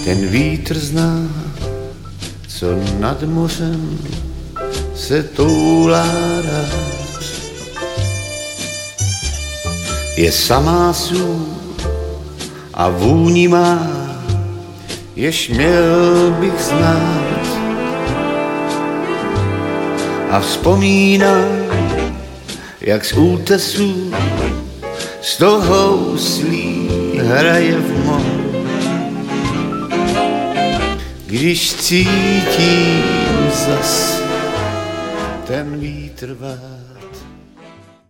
ten vítr zná, co nad mořem se toulá rád. Je samá sůl a vůni má, jež měl bych znát. A vzpomínám, jak z útesů z toho houslí hraje v moři. Když cítím zas ten vítr vát.